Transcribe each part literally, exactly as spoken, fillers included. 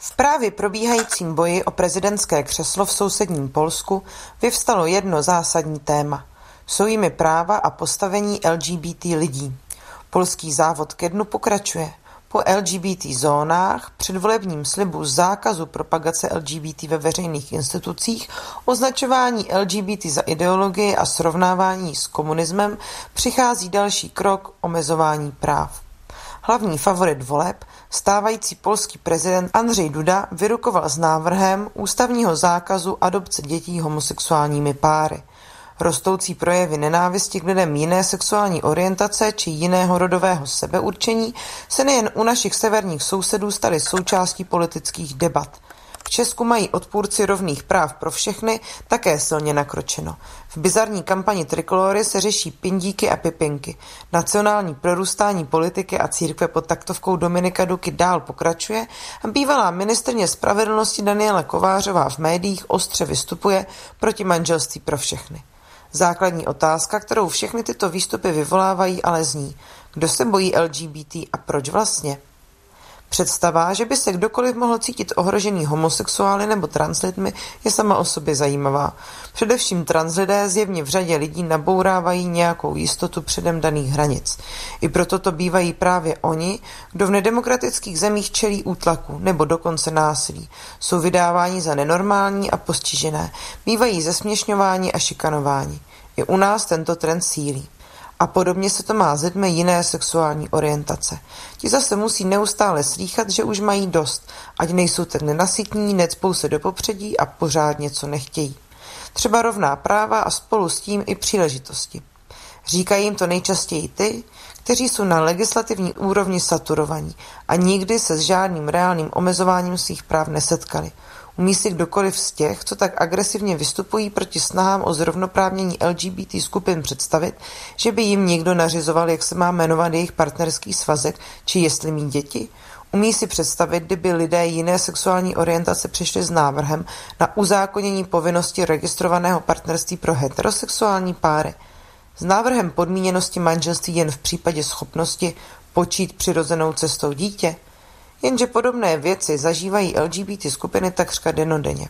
V právě probíhajícím boji o prezidentské křeslo v sousedním Polsku vyvstalo jedno zásadní téma. Jsou jimi práva a postavení L G B T lidí. Polský závod ke dnu pokračuje. Po L G B T zónách, předvolebním slibu zákazu propagace L G B T ve veřejných institucích, označování L G B T za ideologii a srovnávání s komunismem přichází další krok omezování práv. Hlavní favorit voleb, stávající polský prezident Andrzej Duda, vyrukoval s návrhem ústavního zákazu adopce dětí homosexuálními páry. Rostoucí projevy nenávisti k lidem jiné sexuální orientace či jiného rodového sebeurčení se nejen u našich severních sousedů staly součástí politických debat. V Česku mají odpůrci rovných práv pro všechny také silně nakročeno. V bizarní kampani Trikolory se řeší pindíky a pipinky. Nacionální prorůstání politiky a církve pod taktovkou Dominika Duky dál pokračuje a bývalá ministryně spravedlnosti Daniela Kovářová v médiích ostře vystupuje proti manželství pro všechny. Základní otázka, kterou všechny tyto výstupy vyvolávají, ale zní: kdo se bojí L G B T a proč vlastně? Představa, že by se kdokoliv mohl cítit ohrožený homosexuály nebo translidmi, je sama o sobě zajímavá. Především translidé zjevně v řadě lidí nabourávají nějakou jistotu předem daných hranic. I proto to bývají právě oni, kdo v nedemokratických zemích čelí útlaku nebo dokonce násilí. Jsou vydáváni za nenormální a postižené, bývají zesměšňováni a šikanováni. I u nás tento trend sílí. A podobně se to má s lidmi jiné sexuální orientace. Ti zase musí neustále slýchat, že už mají dost, ať nejsou tak nenasytní, necpou se do popředí a pořád něco nechtějí. Třeba rovná práva a spolu s tím i příležitosti. Říkají jim to nejčastěji ty, kteří jsou na legislativní úrovni saturovaní a nikdy se s žádným reálným omezováním svých práv nesetkali. Umí si kdokoliv z těch, co tak agresivně vystupují proti snahám o zrovnoprávnění L G B T skupin, představit, že by jim někdo nařizoval, jak se má jmenovat jejich partnerský svazek, či jestli mít děti? Umí si představit, kdyby lidé jiné sexuální orientace přišli s návrhem na uzákonění povinnosti registrovaného partnerství pro heterosexuální páry? S návrhem podmíněnosti manželství jen v případě schopnosti počít přirozenou cestou dítě? Jenže podobné věci zažívají L G B T skupiny takřka dennodenně.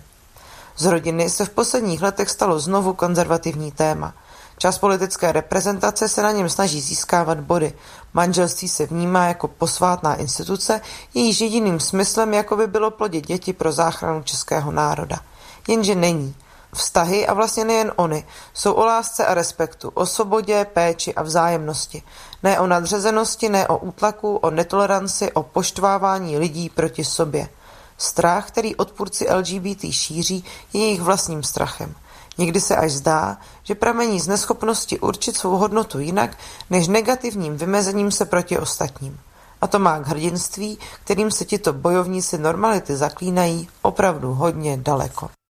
Z rodiny se v posledních letech stalo znovu konzervativní téma. Část politické reprezentace se na něm snaží získávat body. Manželství se vnímá jako posvátná instituce, jejíž jediným smyslem jako by bylo plodit děti pro záchranu českého národa. Jenže není. Vztahy, a vlastně nejen ony, jsou o lásce a respektu, o svobodě, péči a vzájemnosti. Ne o nadřazenosti, ne o útlaku, o netoleranci, o poštvávání lidí proti sobě. Strach, který odpůrci L G B T šíří, je jejich vlastním strachem. Někdy se až zdá, že pramení z neschopnosti určit svou hodnotu jinak, než negativním vymezením se proti ostatním. A to má k hrdinství, kterým se tito bojovníci normality zaklínají, opravdu hodně daleko.